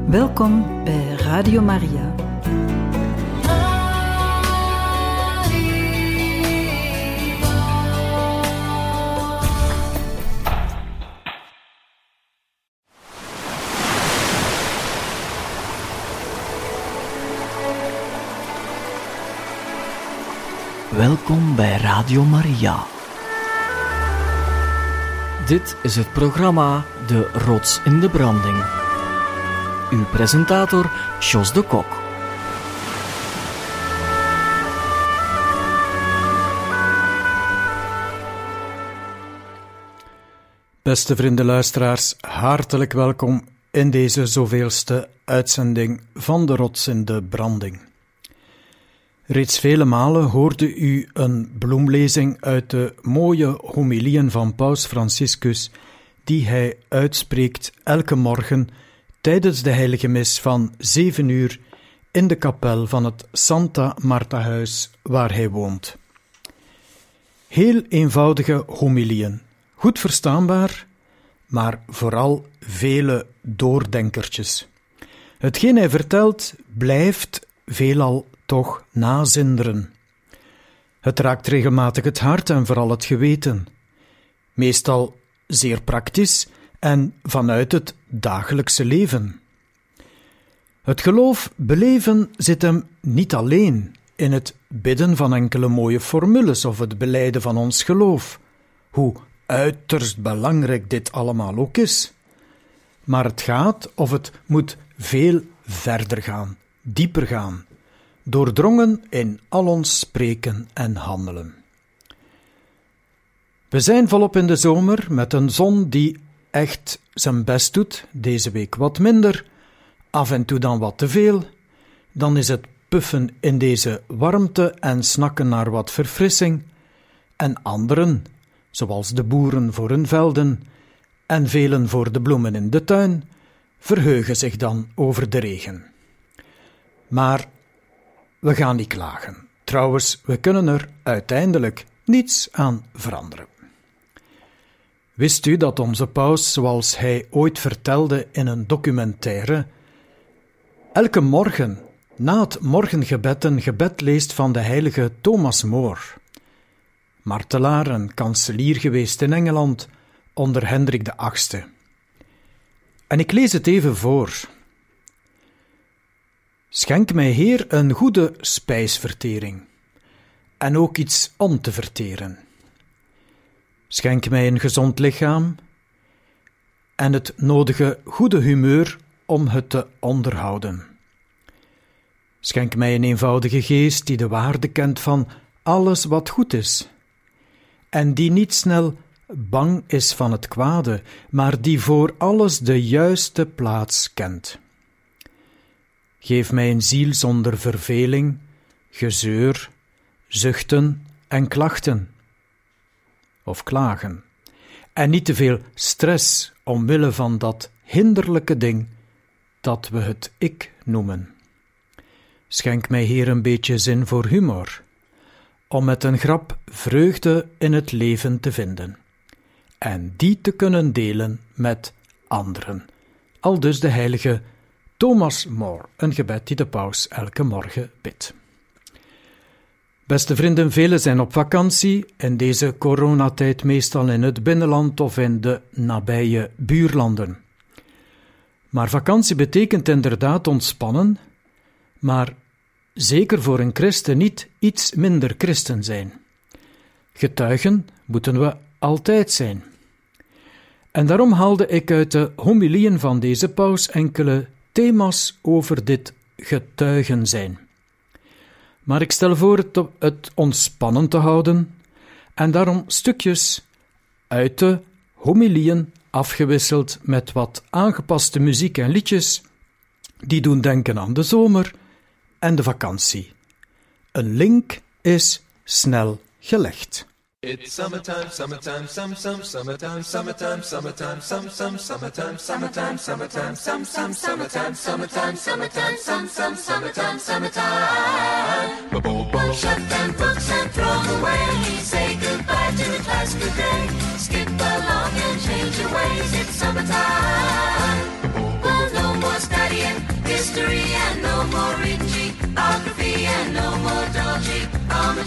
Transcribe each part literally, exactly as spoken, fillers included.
Welkom bij Radio Maria. Welkom bij Radio Maria. Dit is het programma De Rots in de Branding. Uw presentator, Jos de Kok. Beste vrienden luisteraars, hartelijk welkom in deze zoveelste uitzending van De Rots in de Branding. Reeds vele malen hoorde u een bloemlezing uit de mooie homilieën van Paus Franciscus, die hij uitspreekt elke morgen tijdens de heilige mis van zeven uur in de kapel van het Santa Marta-huis waar hij woont. Heel eenvoudige homilieën, goed verstaanbaar, maar vooral vele doordenkertjes. Hetgeen hij vertelt blijft veelal toch nazinderen. Het raakt regelmatig het hart en vooral het geweten. Meestal zeer praktisch en vanuit het dagelijkse leven. Het geloof beleven zit hem niet alleen in het bidden van enkele mooie formules of het belijden van ons geloof, hoe uiterst belangrijk dit allemaal ook is. Maar het gaat, of het moet veel verder gaan, dieper gaan, doordrongen in al ons spreken en handelen. We zijn volop in de zomer met een zon die echt zijn best doet, deze week wat minder, af en toe dan wat te veel. Dan is het puffen in deze warmte en snakken naar wat verfrissing. En anderen, zoals de boeren voor hun velden en velen voor de bloemen in de tuin, verheugen zich dan over de regen. Maar we gaan niet klagen. Trouwens, we kunnen er uiteindelijk niets aan veranderen. Wist u dat onze paus, zoals hij ooit vertelde in een documentaire, elke morgen na het morgengebed een gebed leest van de heilige Thomas More, martelaar en kanselier geweest in Engeland onder Hendrik de Achtste. En ik lees het even voor. Schenk mij, Heer, een goede spijsvertering en ook iets om te verteren. Schenk mij een gezond lichaam en het nodige goede humeur om het te onderhouden. Schenk mij een eenvoudige geest die de waarde kent van alles wat goed is en die niet snel bang is van het kwade, maar die voor alles de juiste plaats kent. Geef mij een ziel zonder verveling, gezeur, zuchten en klachten, of klagen, en niet te veel stress omwille van dat hinderlijke ding dat we het ik noemen. Schenk mij, Heer, een beetje zin voor humor, om met een grap vreugde in het leven te vinden, en die te kunnen delen met anderen. Aldus de heilige Thomas More, een gebed die de paus elke morgen bidt. Beste vrienden, velen zijn op vakantie, in deze coronatijd meestal in het binnenland of in de nabije buurlanden. Maar vakantie betekent inderdaad ontspannen, maar zeker voor een christen niet iets minder christen zijn. Getuigen moeten we altijd zijn. En daarom haalde ik uit de homilieën van deze paus enkele thema's over dit getuigen zijn. Maar ik stel voor het, het ontspannen te houden en daarom stukjes uit de homilieën afgewisseld met wat aangepaste muziek en liedjes die doen denken aan de zomer en de vakantie. Een link is snel gelegd. It's summertime, summertime, some, some, summertime, summertime, summertime, some, some, summertime, summertime, summertime, some, some, summertime, summertime, summertime, some, some, summertime, summertime. Shut them books and throw them away. Say goodbye to the class good day. Skip along and change your ways. It's summertime. Well, no more studying.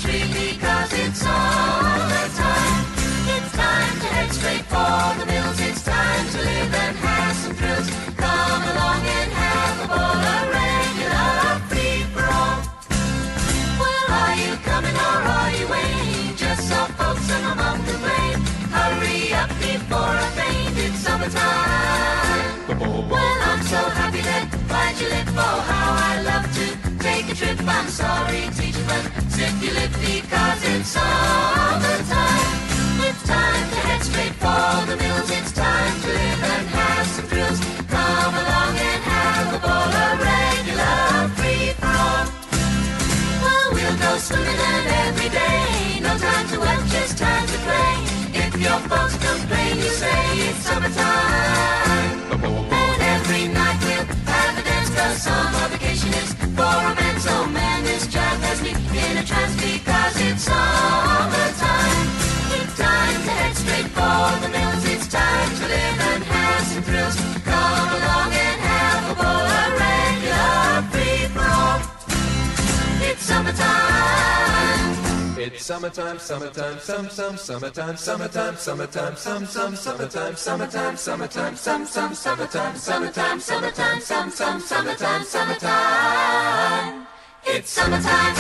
really, 'cause it's summertime. It's time to head straight for the mills. It's time to live and have some thrills. Come along and have a ball, a regular free-for-all. Well, are you coming or are you waiting? Just so folks and my mom can blame. Hurry up before I faint, it's summertime. Well, I'm so happy that bite your lip, oh how I love to take a trip. I'm sorry teacher, but zip your lip because it's summertime. It's time to head straight for the mills. It's time to live and have some thrills. Come along and have a ball, a regular free-for-all. Well, we'll go swimming and every day. No time to work, just time to play. If your folks complain, you say it's summertime. And every night we'll have a dance, 'cause summer vacation is for romance. Oh man, this job has me in a trance because it's summertime. It's time to head straight for the mills. It's time to live and have some thrills. Come along and have a ball, a regular free-for-all. It's summertime. It's summertime, summertime, some, some, summertime, summertime, summertime, some, some, summertime, summertime, summertime, some, some, summertime, summertime, summertime, some, some, summertime, summertime. It's summertime.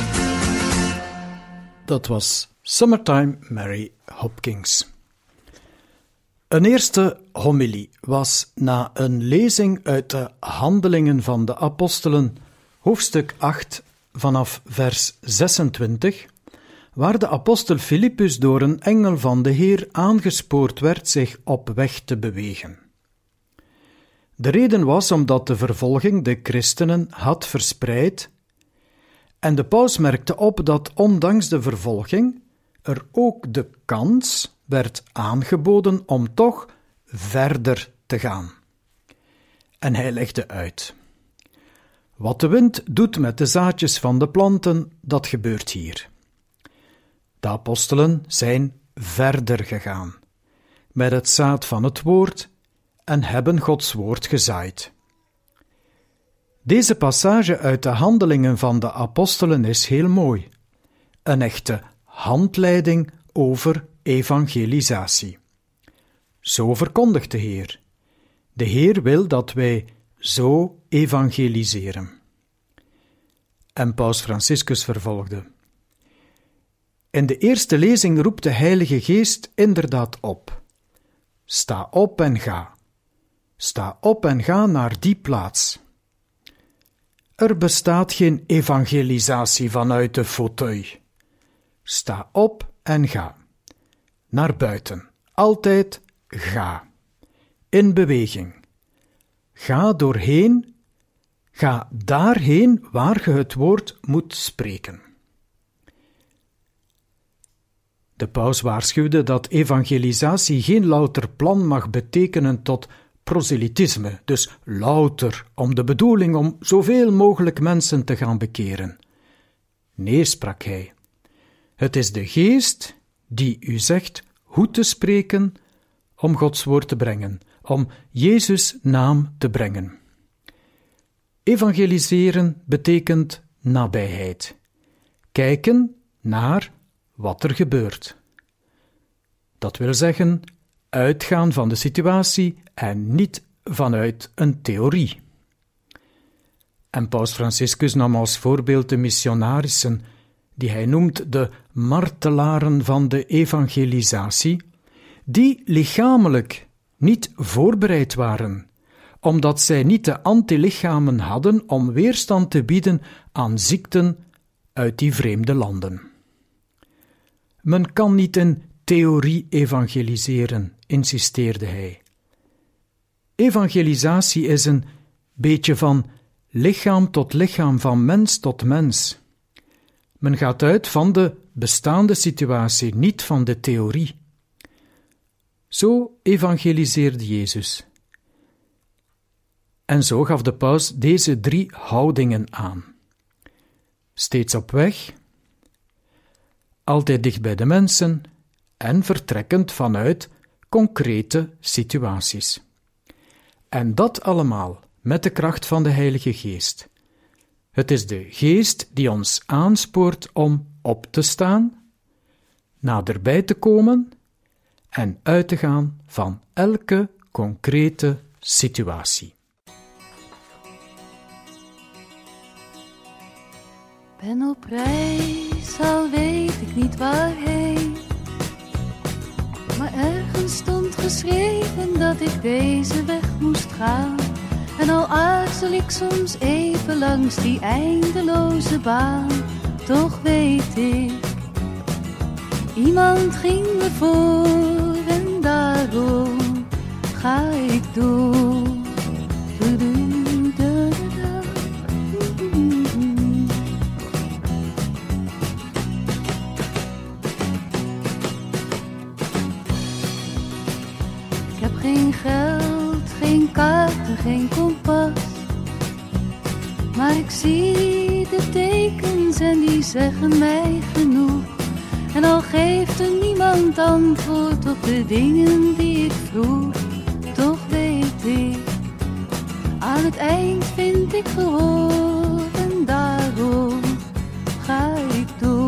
Dat was Summertime, Mary Hopkins. Een eerste homilie was na een lezing uit de Handelingen van de Apostelen, hoofdstuk acht, vanaf vers zesentwintig, waar de apostel Filippus door een engel van de Heer aangespoord werd zich op weg te bewegen. De reden was omdat de vervolging de christenen had verspreid en de paus merkte op dat ondanks de vervolging er ook de kans werd aangeboden om toch verder te gaan. En hij legde uit: wat de wind doet met de zaadjes van de planten, dat gebeurt hier. De apostelen zijn verder gegaan met het zaad van het woord en hebben Gods woord gezaaid. Deze passage uit de Handelingen van de Apostelen is heel mooi. Een echte handleiding over evangelisatie. Zo verkondigt de Heer. De Heer wil dat wij zo evangeliseren. En paus Franciscus vervolgde: in de eerste lezing roept de Heilige Geest inderdaad op. Sta op en ga. Sta op en ga naar die plaats. Er bestaat geen evangelisatie vanuit de fauteuil. Sta op en ga. Naar buiten. Altijd ga. In beweging. Ga doorheen. Ga daarheen waar je het woord moet spreken. De paus waarschuwde dat evangelisatie geen louter plan mag betekenen tot proselytisme, dus louter om de bedoeling om zoveel mogelijk mensen te gaan bekeren. Nee, sprak hij, het is de Geest die u zegt hoe te spreken om Gods woord te brengen, om Jezus' naam te brengen. Evangeliseren betekent nabijheid. Kijken naar wat er gebeurt. Dat wil zeggen, uitgaan van de situatie en niet vanuit een theorie. En paus Franciscus nam als voorbeeld de missionarissen, die hij noemt de martelaren van de evangelisatie, die lichamelijk niet voorbereid waren, omdat zij niet de antilichamen hadden om weerstand te bieden aan ziekten uit die vreemde landen. Men kan niet in theorie evangeliseren, insisteerde hij. Evangelisatie is een beetje van lichaam tot lichaam, van mens tot mens. Men gaat uit van de bestaande situatie, niet van de theorie. Zo evangeliseerde Jezus. En zo gaf de paus deze drie houdingen aan. Steeds op weg, altijd dicht bij de mensen en vertrekkend vanuit concrete situaties. En dat allemaal met de kracht van de Heilige Geest. Het is de Geest die ons aanspoort om op te staan, naderbij te komen en uit te gaan van elke concrete situatie. Ben op reis, al weet ik niet waarheen. Maar ergens stond geschreven dat ik deze weg moest gaan. En al aarzel ik soms even langs die eindeloze baan, toch weet ik, iemand ging me voor en daarom ga ik door. Ik heb geen geld, geen kaarten, geen kompas, maar ik zie de tekens en die zeggen mij genoeg. En al geeft er niemand antwoord op de dingen die ik vroeg, toch weet ik, aan het eind vind ik gehoor en daarom ga ik door.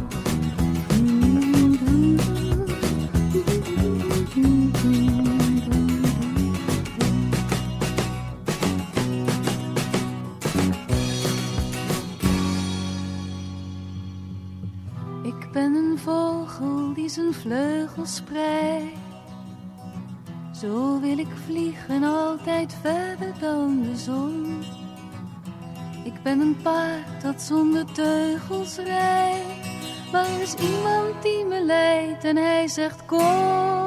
Ik ben een vogel die zijn vleugels spreidt. Zo wil ik vliegen altijd verder dan de zon. Ik ben een paard dat zonder teugels rijdt. Maar er is iemand die me leidt en hij zegt kom.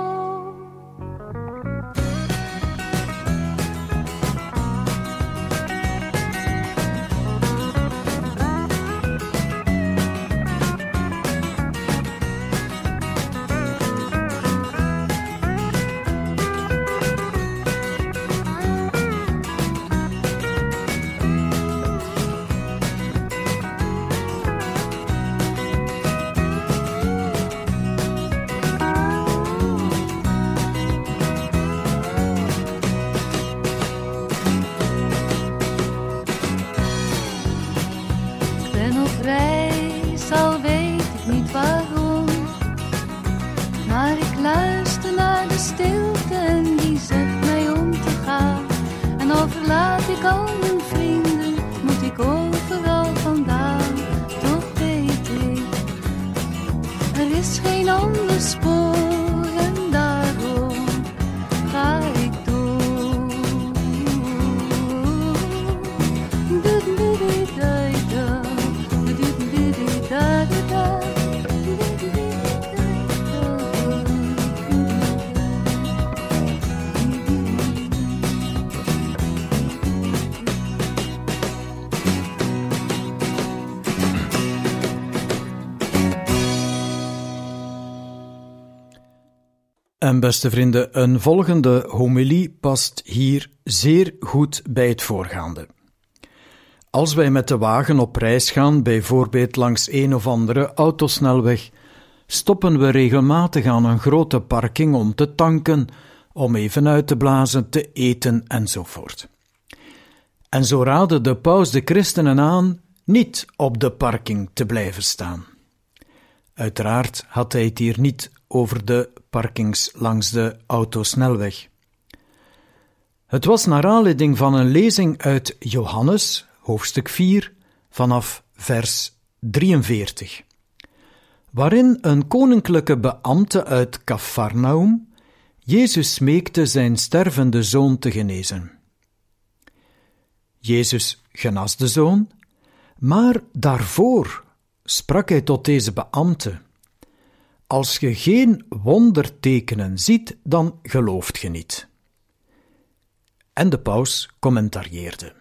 En beste vrienden, een volgende homilie past hier zeer goed bij het voorgaande. Als wij met de wagen op reis gaan, bijvoorbeeld langs een of andere autosnelweg, stoppen we regelmatig aan een grote parking om te tanken, om even uit te blazen, te eten enzovoort. En zo raadde de paus de christenen aan niet op de parking te blijven staan. Uiteraard had hij het hier niet over de parkings langs de autosnelweg. Het was naar aanleiding van een lezing uit Johannes, hoofdstuk vier, vanaf vers drieënveertig, waarin een koninklijke beambte uit Kafarnaum Jezus smeekte zijn stervende zoon te genezen. Jezus genas de zoon, maar daarvoor sprak hij tot deze beambte: als je geen wondertekenen ziet, dan gelooft je niet. En de paus commentarieerde: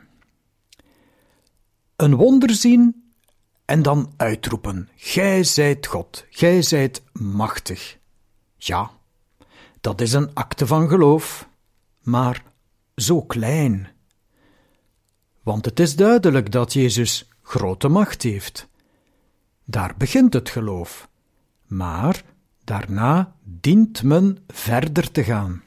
een wonder zien en dan uitroepen: gij zijt God, gij zijt machtig. Ja, dat is een acte van geloof, maar zo klein. Want het is duidelijk dat Jezus grote macht heeft. Daar begint het geloof. Maar daarna dient men verder te gaan.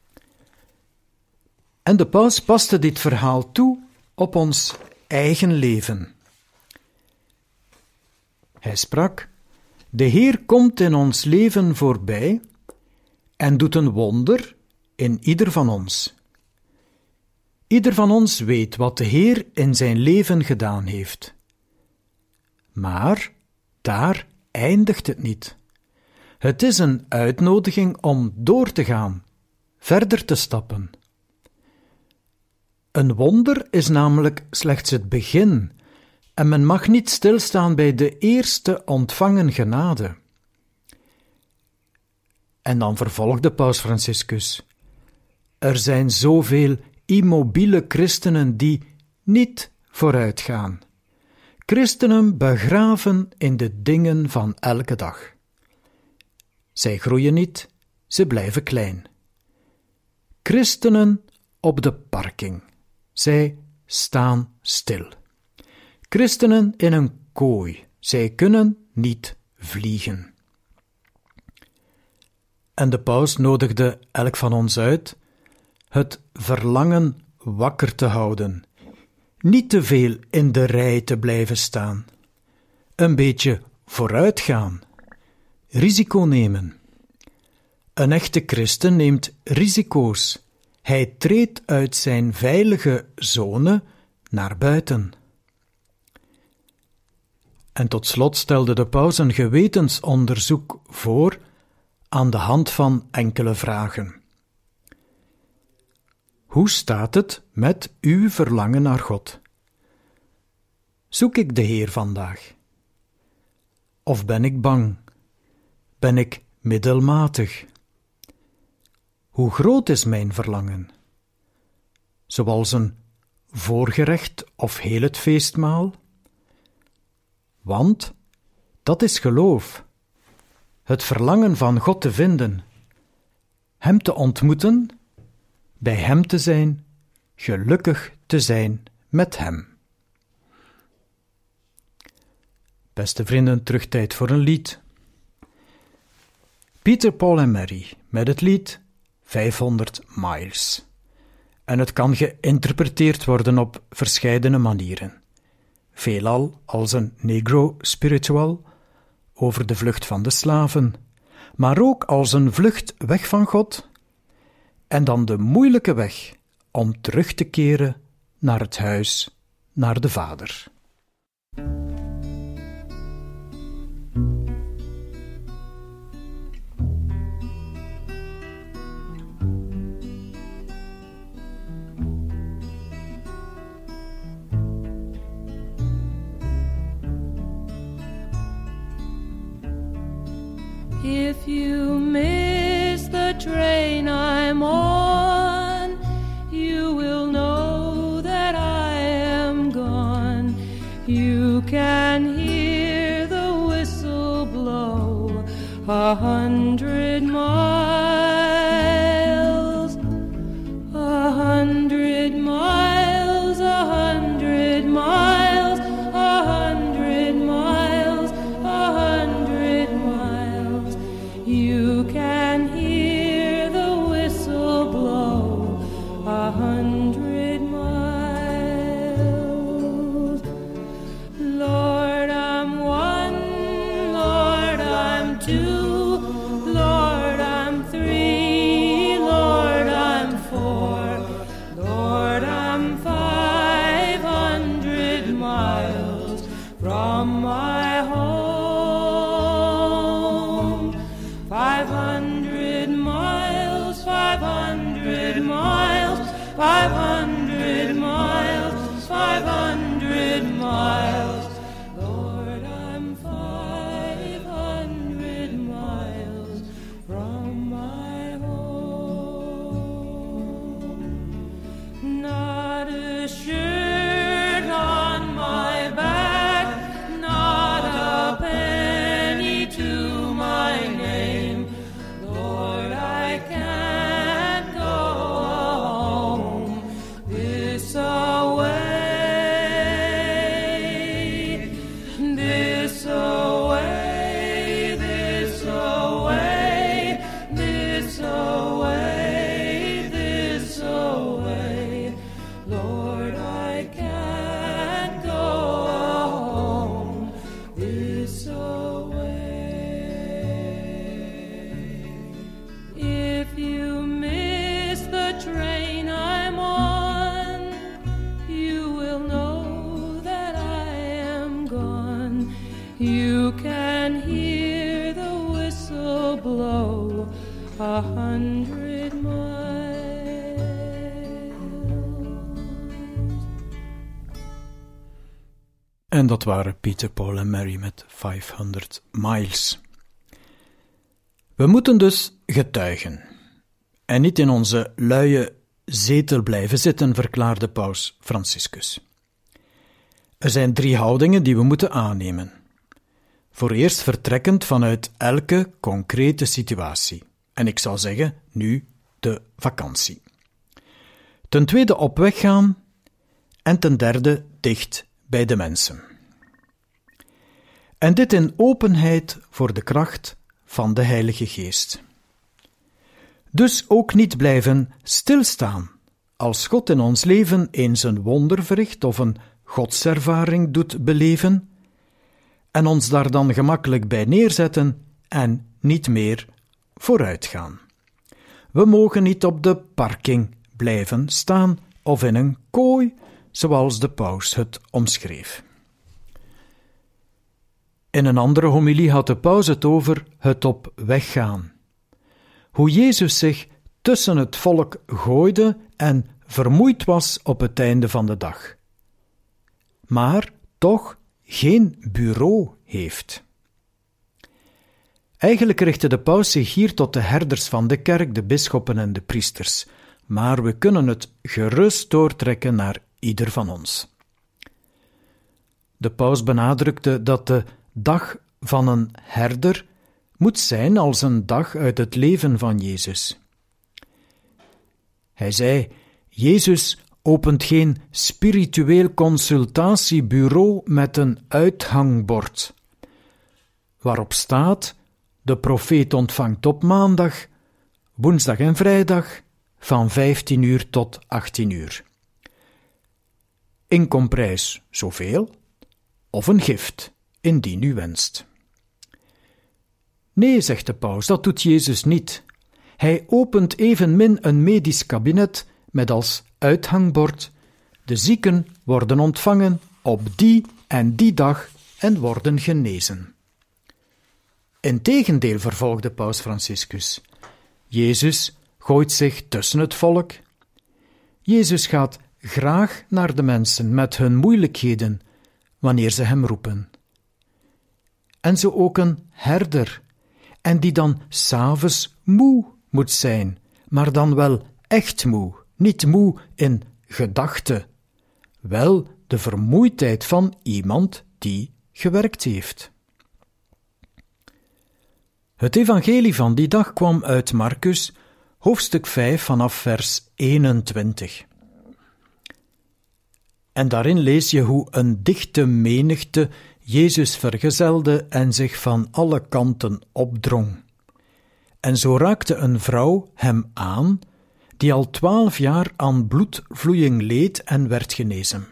En de paus paste dit verhaal toe op ons eigen leven. Hij sprak: De Heer komt in ons leven voorbij en doet een wonder in ieder van ons. Ieder van ons weet wat de Heer in zijn leven gedaan heeft. Maar daar eindigt het niet. Het is een uitnodiging om door te gaan, verder te stappen. Een wonder is namelijk slechts het begin, en men mag niet stilstaan bij de eerste ontvangen genade. En dan vervolgde Paus Franciscus: Er zijn zoveel immobiele christenen die niet vooruitgaan. Christenen begraven in de dingen van elke dag. Zij groeien niet, ze blijven klein. Christenen op de parking. Zij staan stil. Christenen in een kooi. Zij kunnen niet vliegen. En de paus nodigde elk van ons uit het verlangen wakker te houden, niet te veel in de rij te blijven staan, een beetje vooruitgaan, risico nemen. Een echte christen neemt risico's. Hij treedt uit zijn veilige zone naar buiten. En tot slot stelde de paus een gewetensonderzoek voor aan de hand van enkele vragen. Hoe staat het met uw verlangen naar God? Zoek ik de Heer vandaag? Of ben ik bang? Ben ik middelmatig? Hoe groot is mijn verlangen? Zoals een voorgerecht of heel het feestmaal? Want dat is geloof. Het verlangen van God te vinden, Hem te ontmoeten, bij Hem te zijn, gelukkig te zijn met Hem. Beste vrienden, terug tijd voor een lied. Peter, Paul en Mary met het lied vijfhonderd miles. En het kan geïnterpreteerd worden op verscheidene manieren. Veelal als een negro spiritual over de vlucht van de slaven, maar ook als een vlucht weg van God en dan de moeilijke weg om terug te keren naar het huis, naar de Vader. If you miss the train I'm on, you will know that I am gone. You can hear the whistle blow a hundred miles, a hundred miles, a hundred miles, a hundred miles, a hundred miles. You can hear the whistle blow a hundred miles. Lord, I'm one, Lord, I'm two, Lord, I'm three, Lord, I'm four, Lord, I'm five hundred miles from my home. Five hundred miles, five hundred miles, five hundred miles, five hundred miles. Lord, I'm five hundred miles from my home. Not a shirt on my back, not a penny to my name. Lord, I can't go home hundred miles. En dat waren Peter, Paul en Mary met vijfhonderd miles. We moeten dus getuigen en niet in onze luie zetel blijven zitten, verklaarde paus Franciscus. Er zijn drie houdingen die we moeten aannemen. Voor eerst vertrekkend vanuit elke concrete situatie. En ik zou zeggen, nu de vakantie. Ten tweede op weg gaan en ten derde dicht bij de mensen. En dit in openheid voor de kracht van de Heilige Geest. Dus ook niet blijven stilstaan als God in ons leven eens een wonder verricht of een godservaring doet beleven en ons daar dan gemakkelijk bij neerzetten en niet meer vooruit gaan. We mogen niet op de parking blijven staan of in een kooi, zoals de paus het omschreef. In een andere homilie had de paus het over het op weg gaan. Hoe Jezus zich tussen het volk gooide en vermoeid was op het einde van de dag. Maar toch geen bureau heeft. Eigenlijk richtte de paus zich hier tot de herders van de kerk, de bisschoppen en de priesters, maar we kunnen het gerust doortrekken naar ieder van ons. De paus benadrukte dat de dag van een herder moet zijn als een dag uit het leven van Jezus. Hij zei, Jezus opent geen spiritueel consultatiebureau met een uithangbord, waarop staat, de profeet ontvangt op maandag, woensdag en vrijdag, van vijftien uur tot achttien uur. Inkomprijs zoveel, of een gift, indien u wenst. Nee, zegt de paus, dat doet Jezus niet. Hij opent evenmin een medisch kabinet met als uithangbord: de zieken worden ontvangen op die en die dag en worden genezen. Integendeel, vervolgde paus Franciscus, Jezus gooit zich tussen het volk. Jezus gaat graag naar de mensen met hun moeilijkheden, wanneer ze hem roepen. En zo ook een herder, en die dan 's avonds moe moet zijn, maar dan wel echt moe, niet moe in gedachte, wel de vermoeidheid van iemand die gewerkt heeft. Het evangelie van die dag kwam uit Marcus, hoofdstuk vijf vanaf vers eenentwintig. En daarin lees je hoe een dichte menigte Jezus vergezelde en zich van alle kanten opdrong. En zo raakte een vrouw hem aan, die al twaalf jaar aan bloedvloeiing leed en werd genezen.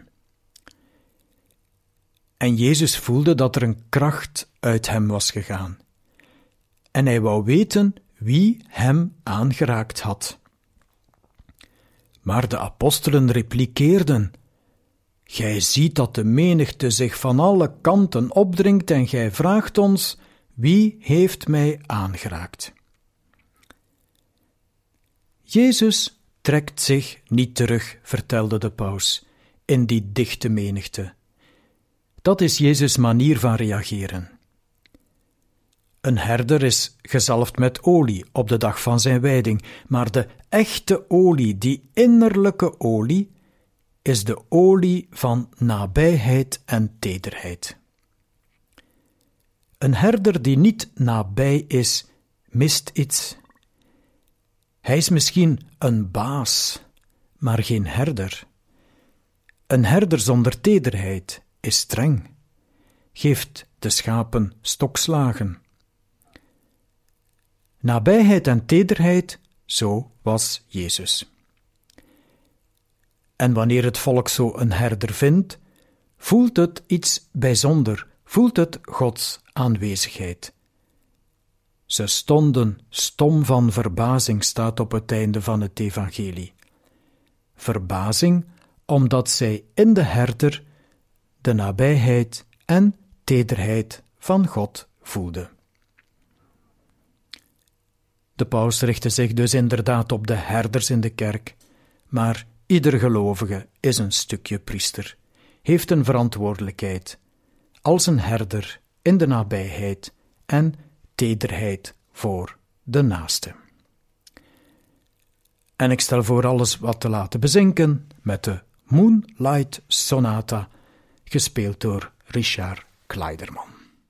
En Jezus voelde dat er een kracht uit hem was gegaan. En hij wou weten wie hem aangeraakt had. Maar de apostelen replikeerden: Gij ziet dat de menigte zich van alle kanten opdringt en gij vraagt ons, wie heeft mij aangeraakt? Jezus trekt zich niet terug, vertelde de paus, in die dichte menigte. Dat is Jezus' manier van reageren. Een herder is gezalfd met olie op de dag van zijn wijding, maar de echte olie, die innerlijke olie, is de olie van nabijheid en tederheid. Een herder die niet nabij is, mist iets. Hij is misschien een baas, maar geen herder. Een herder zonder tederheid is streng, geeft de schapen stokslagen. Nabijheid en tederheid, zo was Jezus. En wanneer het volk zo een herder vindt, voelt het iets bijzonder, voelt het Gods aanwezigheid. Ze stonden stom van verbazing, staat op het einde van het evangelie. Verbazing, omdat zij in de herder de nabijheid en tederheid van God voelden. De paus richtte zich dus inderdaad op de herders in de kerk, maar ieder gelovige is een stukje priester, heeft een verantwoordelijkheid, als een herder in de nabijheid en tederheid voor de naaste. En ik stel voor alles wat te laten bezinken met de Moonlight Sonata, gespeeld door Richard Kleiderman.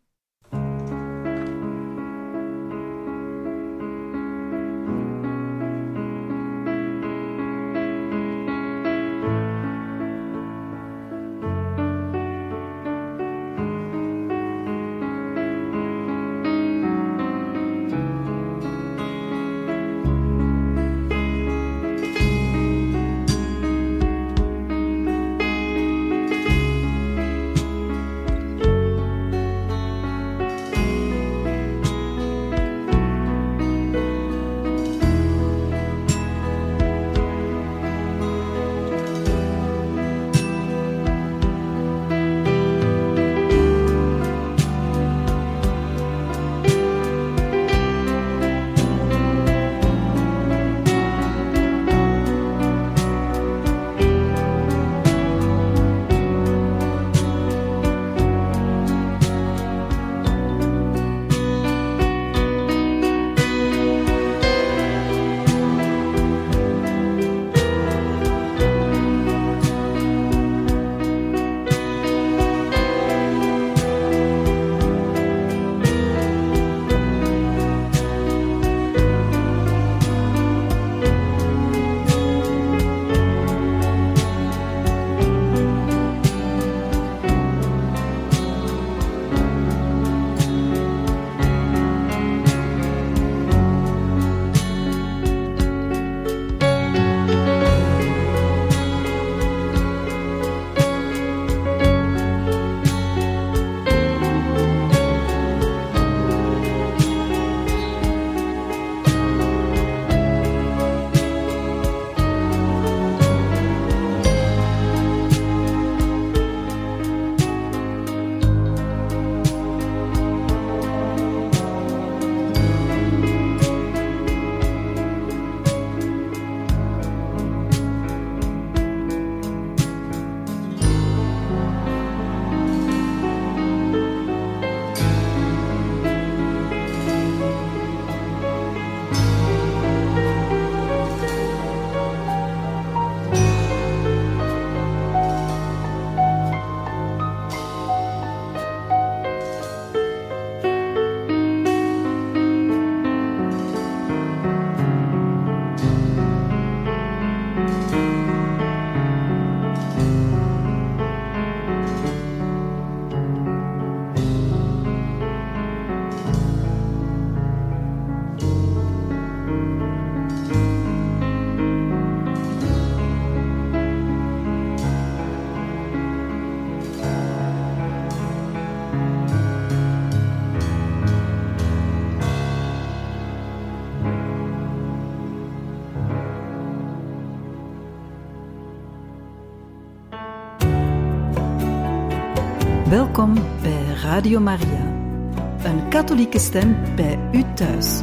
Welkom bij Radio Maria, een katholieke stem bij u thuis.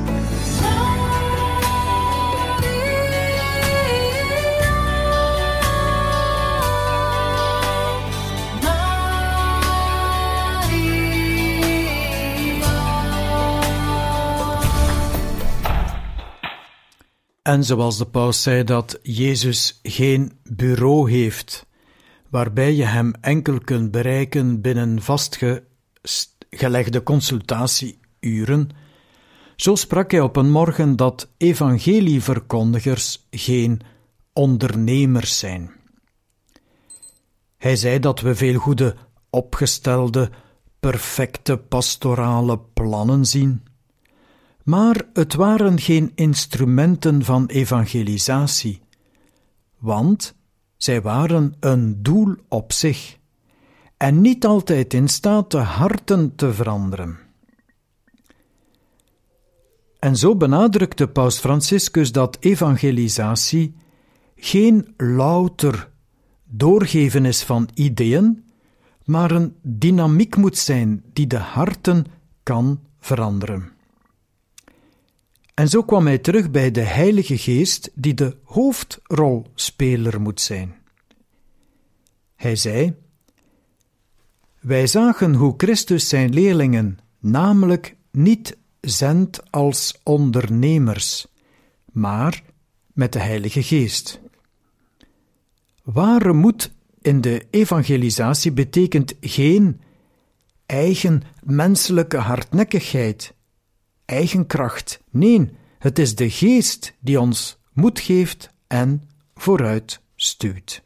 En zoals de paus zei dat Jezus geen bureau heeft, waarbij je hem enkel kunt bereiken binnen vastgelegde consultatieuren, zo sprak hij op een morgen dat evangelieverkondigers geen ondernemers zijn. Hij zei dat we veel goede, opgestelde, perfecte pastorale plannen zien, maar het waren geen instrumenten van evangelisatie, want zij waren een doel op zich en niet altijd in staat de harten te veranderen. En zo benadrukte paus Franciscus dat evangelisatie geen louter doorgeven is van ideeën, maar een dynamiek moet zijn die de harten kan veranderen. En zo kwam hij terug bij de Heilige Geest, die de hoofdrolspeler moet zijn. Hij zei: wij zagen hoe Christus zijn leerlingen namelijk niet zendt als ondernemers, maar met de Heilige Geest. Ware moed in de evangelisatie betekent geen eigen menselijke hardnekkigheid, eigen kracht. Nee, het is de Geest die ons moed geeft en vooruit stuwt.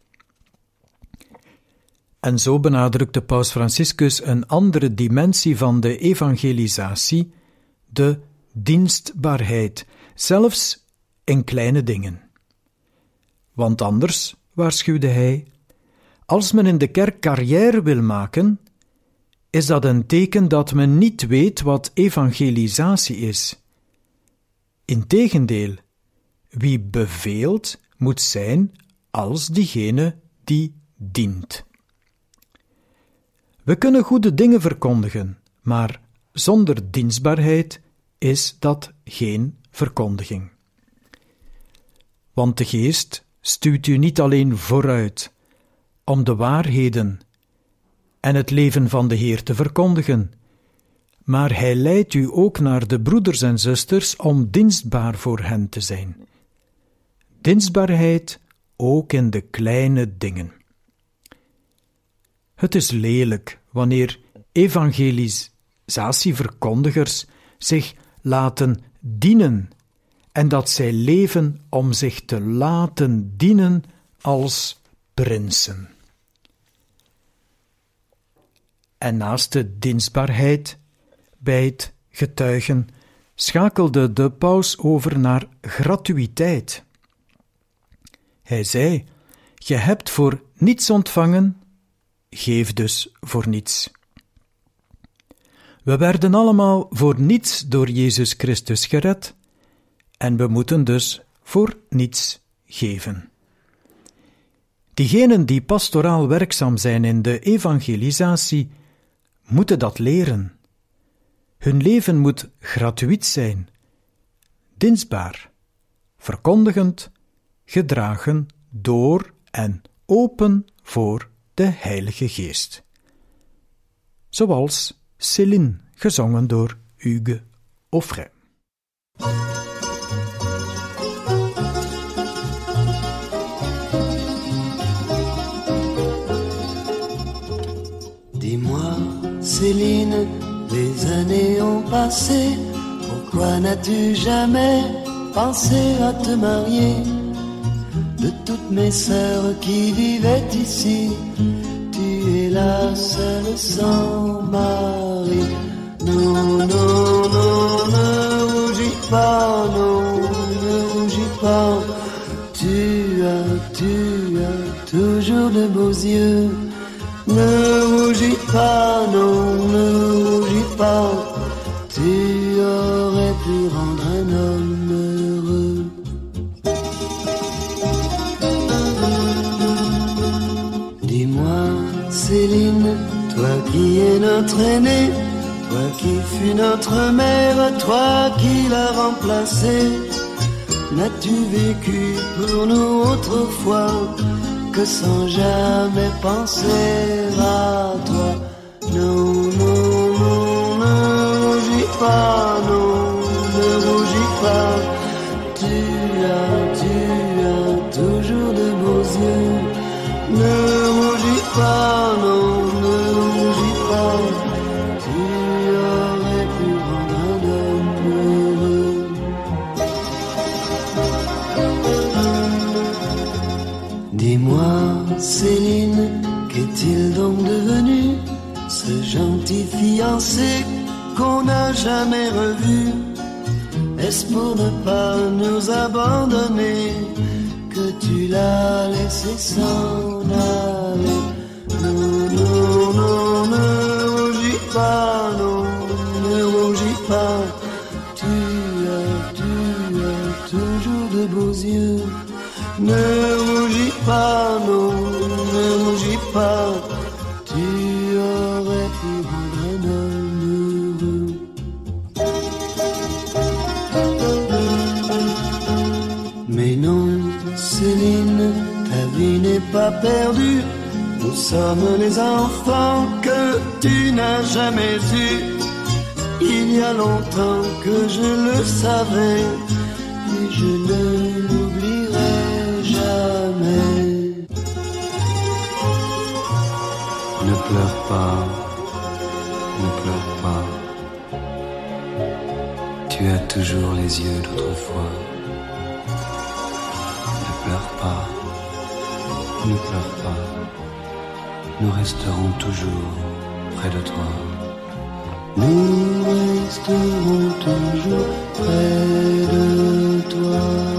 En zo benadrukte Paus Franciscus een andere dimensie van de evangelisatie, de dienstbaarheid, zelfs in kleine dingen. Want anders, waarschuwde hij, als men in de kerk carrière wil maken, is dat een teken dat men niet weet wat evangelisatie is. Integendeel, wie beveelt moet zijn als diegene die dient. We kunnen goede dingen verkondigen, maar zonder dienstbaarheid is dat geen verkondiging. Want de Geest stuwt u niet alleen vooruit om de waarheden en het leven van de Heer te verkondigen, maar Hij leidt u ook naar de broeders en zusters om dienstbaar voor hen te zijn. Dienstbaarheid ook in de kleine dingen. Het is lelijk wanneer evangelisatieverkondigers zich laten dienen en dat zij leven om zich te laten dienen als prinsen. En naast de dienstbaarheid bij het getuigen schakelde de paus over naar gratuïteit. Hij zei: je hebt voor niets ontvangen, geef dus voor niets. We werden allemaal voor niets door Jezus Christus gered en we moeten dus voor niets geven. Diegenen die pastoraal werkzaam zijn in de evangelisatie, moeten dat leren. Hun leven moet gratuïet zijn, dienstbaar, verkondigend, gedragen door en open voor de Heilige Geest. Zoals Céline, gezongen door Hugues Offray. Dis-moi, Céline, les années ont passé, pourquoi n'as-tu jamais pensé à te marier? De toutes mes sœurs qui vivaient ici, tu es la seule sans mari. Non, non, non, ne rougis pas, non, ne rougis pas. Tu as, tu as toujours de beaux yeux. Ne rougis pas, non, ne rougis pas. Tu aurais pu rendre un homme heureux. Dis-moi, Céline, toi qui es notre aînée, toi qui fus notre mère, toi qui l'as remplacée, n'as-tu vécu pour nous autrefois que sans jamais penser à toi? Non, non, non, ne rougis pas, non, ne rougis pas. Tu as, tu as toujours de beaux yeux. Ne rougis pas, non, ne rougis pas. Tu aurais pu rendre un homme heureux. Dis-moi, Céline, qu'est-il donc devenu, ce gentil fiancé qu'on n'a jamais revu? Est-ce pour ne pas nous abandonner que tu l'as laissé s'en aller? Non, non, non, ne rougis pas, non, ne rougis pas. Tu as, tu as toujours de beaux yeux. Ne rougis pas, non, ne rougis pas. Tu aurais pu rendre un homme heureux. non, Céline, ta vie n'est pas perdue. Nous sommes les enfants que tu n'as jamais eus. Il y a longtemps que je le savais, mais je ne l'oublierai jamais. Ne pleure pas, ne pleure pas. Tu as toujours les yeux d'autrefois. Ne pleure pas, ne pleure pas. Nous resterons toujours près de toi. Nous resterons toujours près de toi.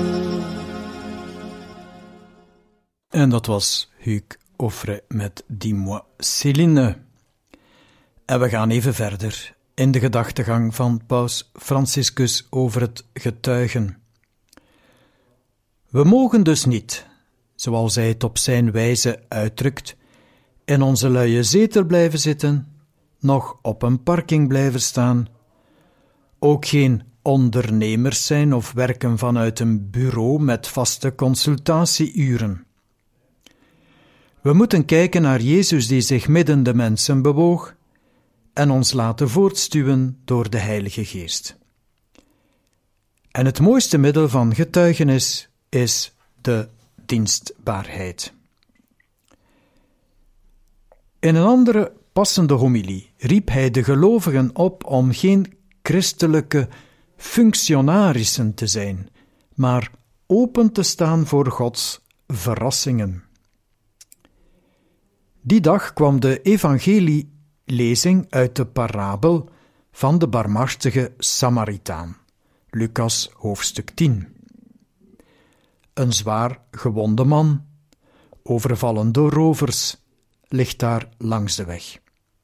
En dat was Hugues Aufray met Dis-moi Céline. En we gaan even verder in de gedachtegang van paus Franciscus over het getuigen. We mogen dus niet, zoals hij het op zijn wijze uitdrukt, in onze luie zetel blijven zitten, nog op een parking blijven staan, ook geen ondernemers zijn of werken vanuit een bureau met vaste consultatieuren. We moeten kijken naar Jezus die zich midden de mensen bewoog en ons laten voortstuwen door de Heilige Geest. En het mooiste middel van getuigenis is de dienstbaarheid. In een andere passende homilie riep hij de gelovigen op om geen christelijke functionarissen te zijn, maar open te staan voor Gods verrassingen. Die dag kwam de evangelielezing uit de parabel van de barmhartige Samaritaan, Lucas hoofdstuk tien. Een zwaar gewonde man, overvallen door rovers, ligt daar langs de weg.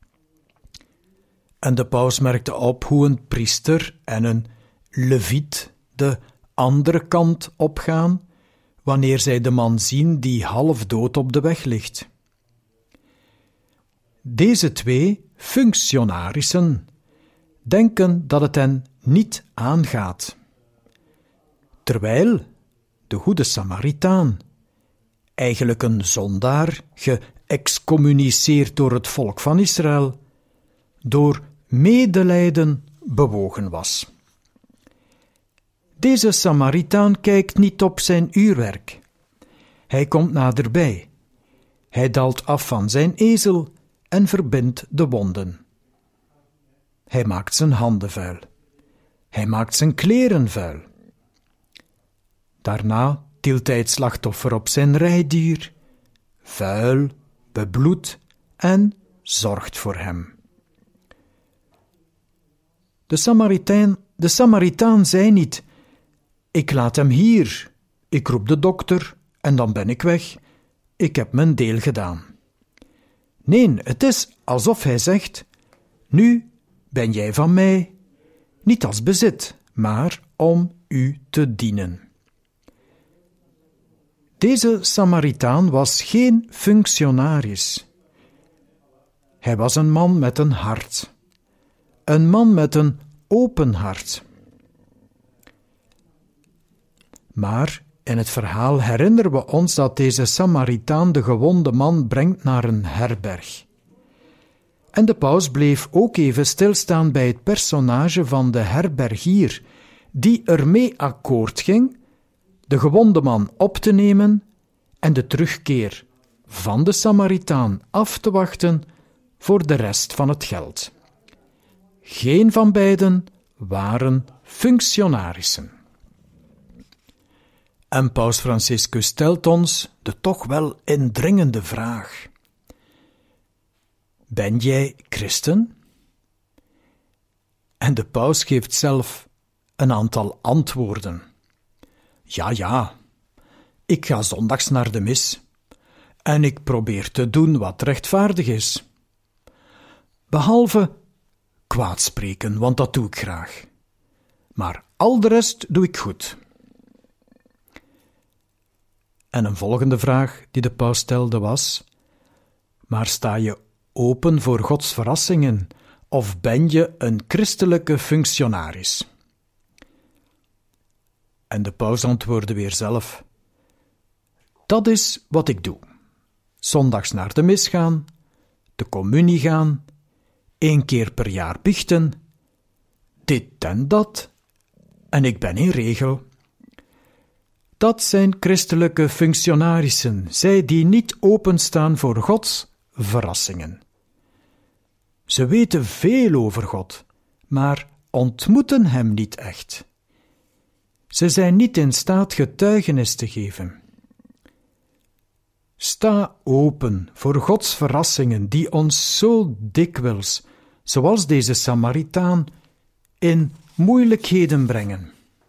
En de paus merkte op hoe een priester en een leviet de andere kant opgaan, wanneer zij de man zien die half dood op de weg ligt. Deze twee functionarissen denken dat het hen niet aangaat, terwijl de goede Samaritaan, eigenlijk een zondaar, geëxcommuniceerd door het volk van Israël, door medelijden bewogen was. Deze Samaritaan kijkt niet op zijn uurwerk. Hij komt naderbij. Hij daalt af van zijn ezel en verbindt de wonden. Hij maakt zijn handen vuil. Hij maakt zijn kleren vuil. Daarna tilt hij het slachtoffer op zijn rijdier, vuil, bebloed, en zorgt voor hem. De Samaritaan, de Samaritaan zei niet: ik laat hem hier, ik roep de dokter en dan ben ik weg, ik heb mijn deel gedaan. Nee, het is alsof hij zegt: nu ben jij van mij, niet als bezit, maar om u te dienen. Deze Samaritaan was geen functionaris. Hij was een man met een hart. Een man met een open hart. Maar in het verhaal herinneren we ons dat deze Samaritaan de gewonde man brengt naar een herberg. En de paus bleef ook even stilstaan bij het personage van de herbergier, die ermee akkoord ging de gewonde man op te nemen en de terugkeer van de Samaritaan af te wachten voor de rest van het geld. Geen van beiden waren functionarissen. En paus Franciscus stelt ons de toch wel indringende vraag: ben jij christen? En de paus geeft zelf een aantal antwoorden. Ja, ja, ik ga zondags naar de mis en ik probeer te doen wat rechtvaardig is. Behalve kwaadspreken, want dat doe ik graag. Maar al de rest doe ik goed. En een volgende vraag die de paus stelde was: maar sta je open voor Gods verrassingen of ben je een christelijke functionaris? En de paus antwoordde weer zelf: Dat is wat ik doe. Zondags naar de mis gaan, de communie gaan, één keer per jaar biechten, dit en dat, en ik ben in regel. Dat zijn christelijke functionarissen, zij die niet openstaan voor Gods verrassingen. Ze weten veel over God, maar ontmoeten hem niet echt. Ze zijn niet in staat getuigenis te geven. Sta open voor Gods verrassingen die ons zo dikwijls, zoals deze Samaritaan, in moeilijkheden brengen.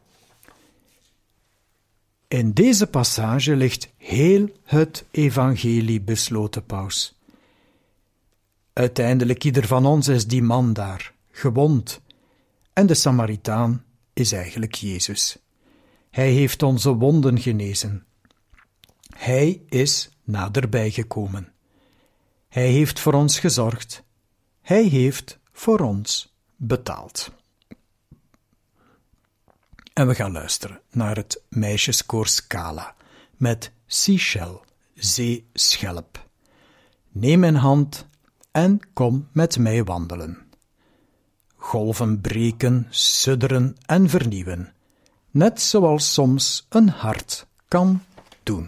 In deze passage ligt heel het evangelie, besloten Paus. Uiteindelijk ieder van ons is die man daar, gewond, en de Samaritaan is eigenlijk Jezus. Hij heeft onze wonden genezen. Hij is naderbij gekomen. Hij heeft voor ons gezorgd. Hij heeft voor ons betaald. En we gaan luisteren naar het meisjeskoor Scala met Seashell, zeeschelp. Neem mijn hand en kom met mij wandelen. Golven breken, sudderen en vernieuwen, net zoals soms een hart kan doen.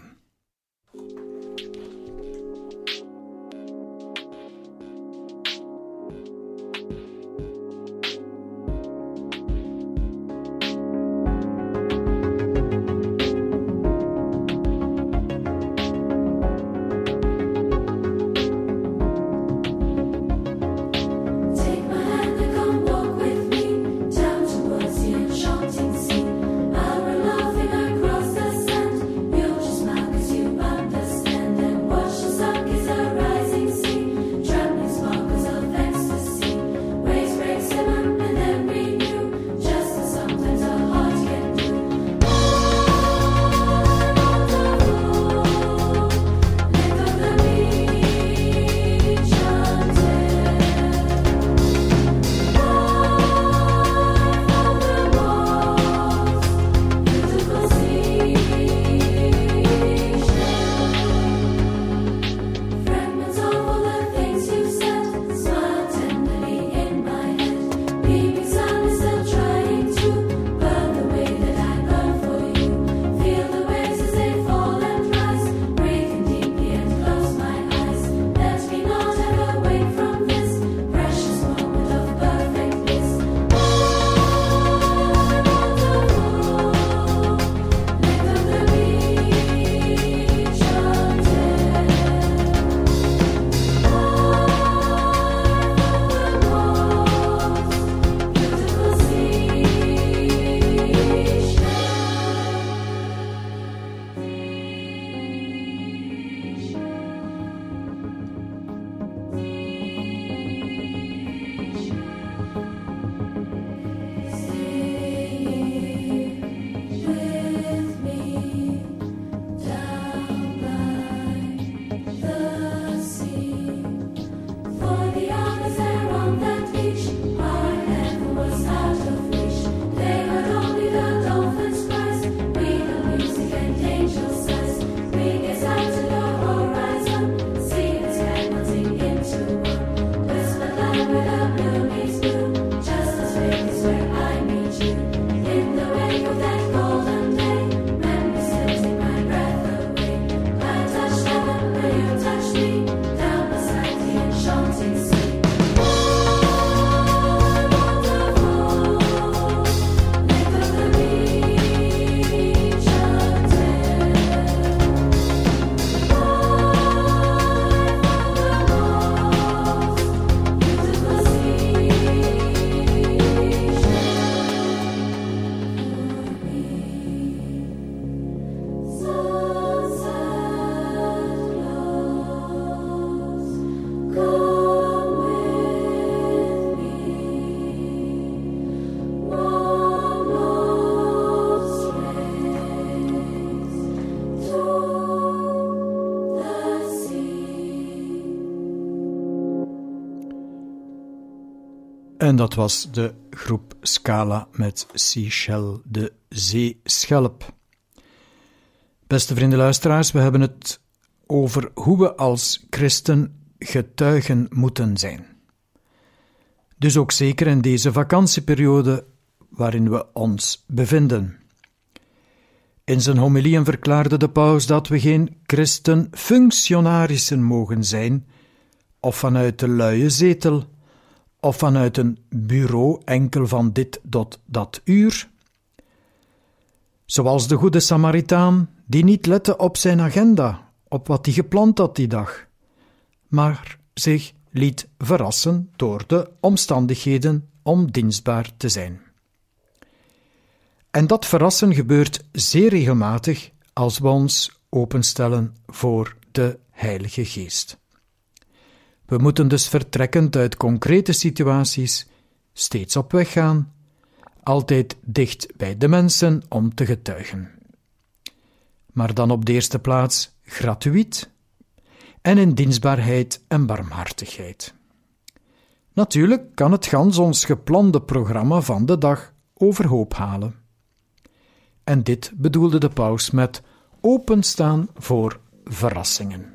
En dat was de groep Scala met Seashell, de zeeschelp. Beste vrienden luisteraars, we hebben het over hoe we als christen getuigen moeten zijn. Dus ook zeker in deze vakantieperiode waarin we ons bevinden. In zijn homilieën verklaarde de paus dat we geen christenfunctionarissen mogen zijn, of vanuit de luie zetel, of vanuit een bureau enkel van dit tot dat uur. Zoals de goede Samaritaan, die niet lette op zijn agenda, op wat hij gepland had die dag, maar zich liet verrassen door de omstandigheden om dienstbaar te zijn. En dat verrassen gebeurt zeer regelmatig als we ons openstellen voor de Heilige Geest. We moeten dus vertrekkend uit concrete situaties steeds op weg gaan, altijd dicht bij de mensen om te getuigen. Maar dan op de eerste plaats gratuïet en in dienstbaarheid en barmhartigheid. Natuurlijk kan het gans ons geplande programma van de dag overhoop halen. En dit bedoelde de paus met openstaan voor verrassingen.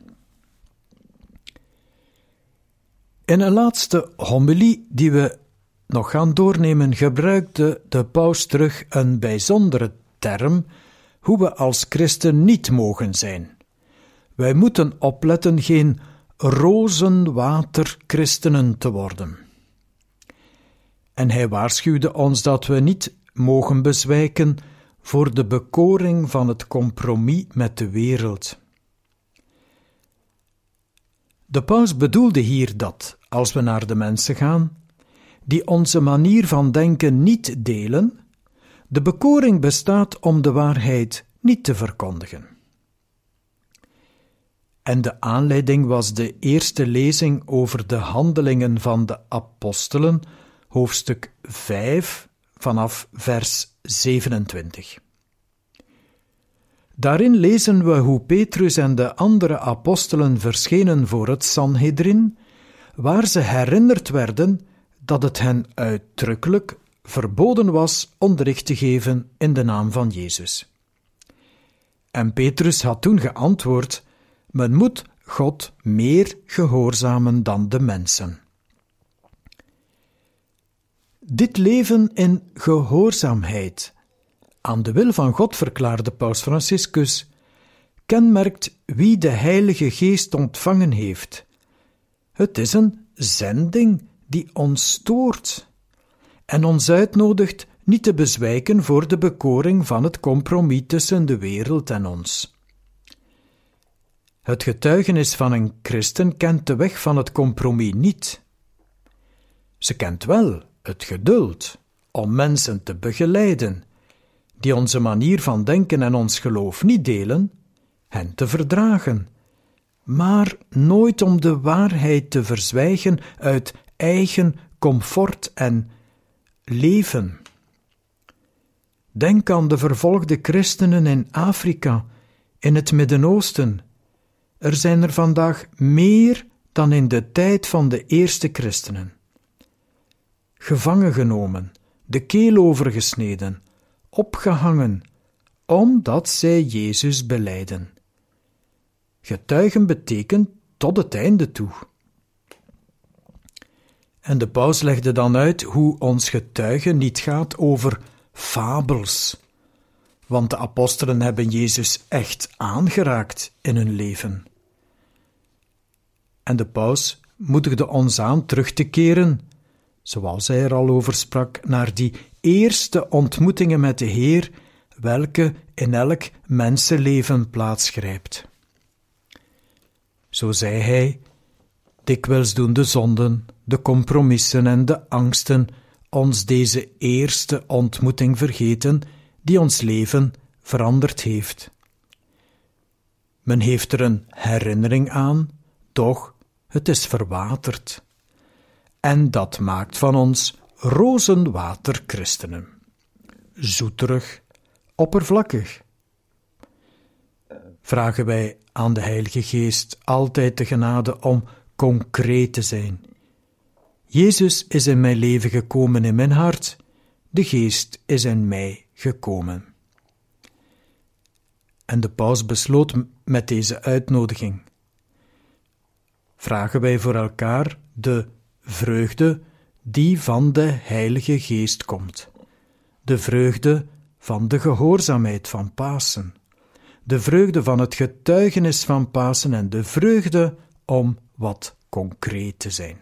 In een laatste homilie die we nog gaan doornemen, gebruikte de paus terug een bijzondere term, hoe we als christen niet mogen zijn. Wij moeten opletten geen rozenwaterchristenen te worden. En hij waarschuwde ons dat we niet mogen bezwijken voor de bekoring van het compromis met de wereld. De paus bedoelde hier dat, als we naar de mensen gaan, die onze manier van denken niet delen, de bekoring bestaat om de waarheid niet te verkondigen. En de aanleiding was de eerste lezing over de handelingen van de apostelen, hoofdstuk vijf, vanaf vers zevenentwintig. Daarin lezen we hoe Petrus en de andere apostelen verschenen voor het Sanhedrin, waar ze herinnerd werden dat het hen uitdrukkelijk verboden was onderricht te geven in de naam van Jezus. En Petrus had toen geantwoord: men moet God meer gehoorzamen dan de mensen. Dit leven in gehoorzaamheid aan de wil van God, verklaarde Paus Franciscus, kenmerkt wie de Heilige Geest ontvangen heeft. Het is een zending die ons stoort en ons uitnodigt niet te bezwijken voor de bekoring van het compromis tussen de wereld en ons. Het getuigenis van een christen kent de weg van het compromis niet. Ze kent wel het geduld om mensen te begeleiden, die onze manier van denken en ons geloof niet delen, hen te verdragen, maar nooit om de waarheid te verzwijgen uit eigen comfort en leven. Denk aan de vervolgde christenen in Afrika, in het Midden-Oosten. Er zijn er vandaag meer dan in de tijd van de eerste christenen. Gevangen genomen, de keel overgesneden, opgehangen, omdat zij Jezus belijden. Getuigen betekent tot het einde toe. En de paus legde dan uit hoe ons getuigen niet gaat over fabels, want de apostelen hebben Jezus echt aangeraakt in hun leven. En de paus moedigde ons aan terug te keren, zoals hij er al over sprak, naar die eerste ontmoetingen met de Heer, welke in elk mensenleven plaatsgrijpt. Zo zei hij: dikwijls doen de zonden, de compromissen en de angsten ons deze eerste ontmoeting vergeten die ons leven veranderd heeft. Men heeft er een herinnering aan, doch het is verwaterd. En dat maakt van ons rozenwaterchristenen. Zoeterig, oppervlakkig. Vragen wij aan de Heilige Geest altijd de genade om concreet te zijn. Jezus is in mijn leven gekomen in mijn hart, de Geest is in mij gekomen. En de paus besloot met deze uitnodiging. Vragen wij voor elkaar de vreugde die van de Heilige Geest komt. De vreugde van de gehoorzaamheid van Pasen. De vreugde van het getuigenis van Pasen en de vreugde om wat concreet te zijn.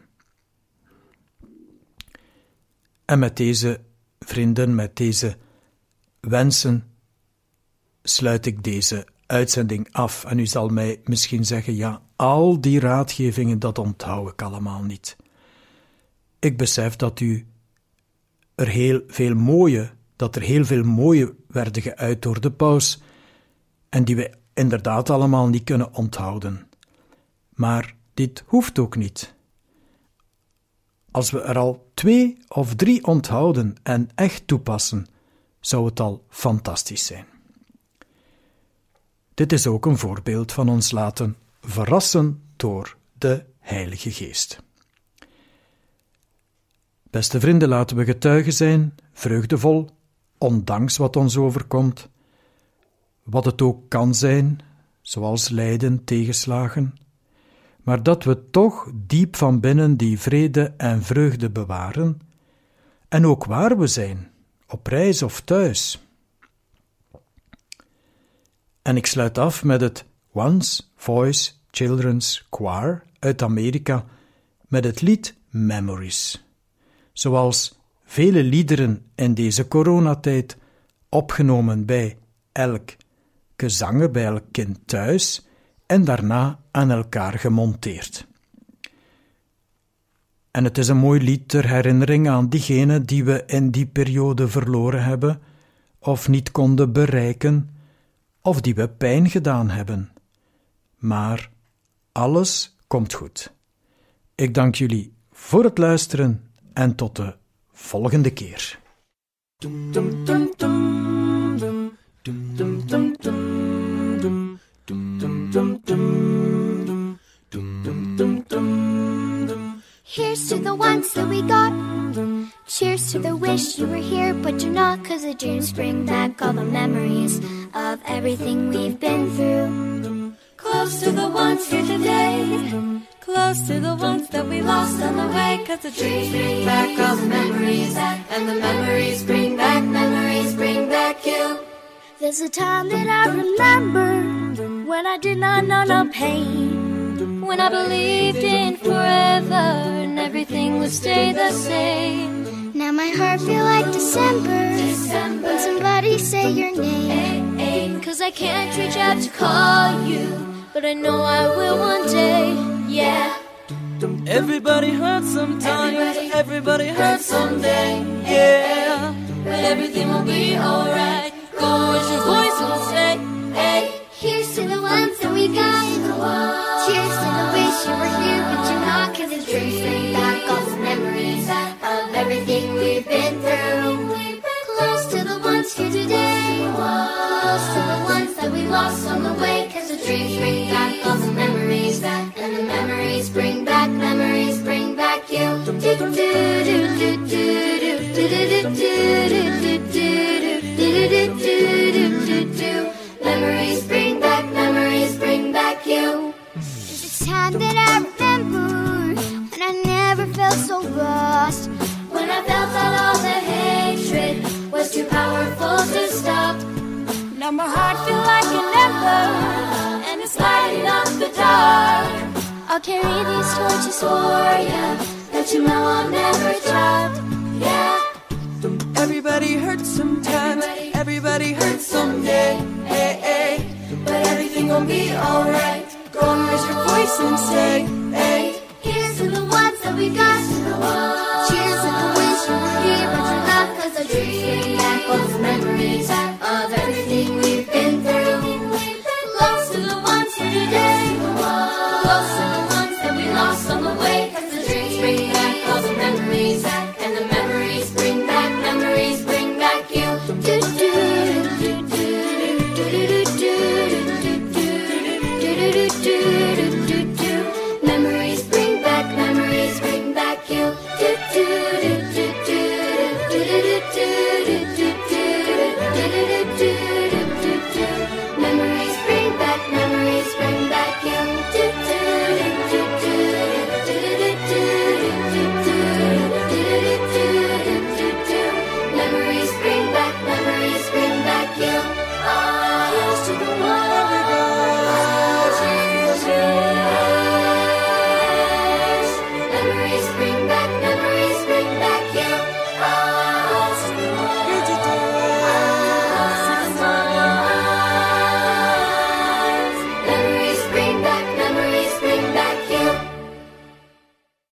En met deze vrienden, met deze wensen, sluit ik deze uitzending af. En u zal mij misschien zeggen, ja, al die raadgevingen, dat onthoud ik allemaal niet. Ik besef dat u er heel veel mooie, dat er heel veel mooie werden geuit door de paus, en die we inderdaad allemaal niet kunnen onthouden. Maar dit hoeft ook niet. Als we er al twee of drie onthouden en echt toepassen, zou het al fantastisch zijn. Dit is ook een voorbeeld van ons laten verrassen door de Heilige Geest. Beste vrienden, laten we getuigen zijn, vreugdevol, ondanks wat ons overkomt, wat het ook kan zijn, zoals lijden, tegenslagen, maar dat we toch diep van binnen die vrede en vreugde bewaren, en ook waar we zijn, op reis of thuis. En ik sluit af met het One Voice Children's Choir uit Amerika met het lied Memories. Zoals vele liederen in deze coronatijd opgenomen bij elk gezangen, bij elk kind thuis en daarna aan elkaar gemonteerd. En het is een mooi lied ter herinnering aan diegenen die we in die periode verloren hebben of niet konden bereiken of die we pijn gedaan hebben. Maar alles komt goed. Ik dank jullie voor het luisteren en tot de volgende keer. Here's to the ones that we got. Cheers to the wish you were here, but you're not, 'cause the dreams bring back all the memories of everything we've been through. Close to the ones here today, close to the ones that we lost on the way, 'cause the dreams bring back all the memories, and the memories bring back, memories bring back you. There's a time that I remember when I did not know no pain, when I believed in forever and everything would stay the same. Now my heart feel like December, December. When somebody say your name, hey, hey. 'Cause I can't reach out to call you, but I know I will one day, yeah. Everybody hurts sometimes, everybody, everybody hurts someday, yeah. But everything will be alright. Go as your voice will say, hey. Here's to the ones that we got. Cheers to the wish you were here, but you're not, 'cause the dreams bring back all the memories of everything we've been through. Close to the ones here today, close to the ones that we lost on the way, 'cause the dreams bring back all the memories, and the memories bring back, memories bring back you. Do do do do do do do do do do do. Memories bring back, memories bring back you. There's a time that I remember when I never felt so lost, when I felt that all the hatred was too powerful to stop. Now my heart feels like an ember, and it's lighting up the dark. I'll carry these torches for you, that you know I'll never drop, yeah. Everybody hurts sometimes, everybody hurts someday, hey, hey. But everything will be alright. Go and raise your voice and say, hey. Here's to the ones that we got.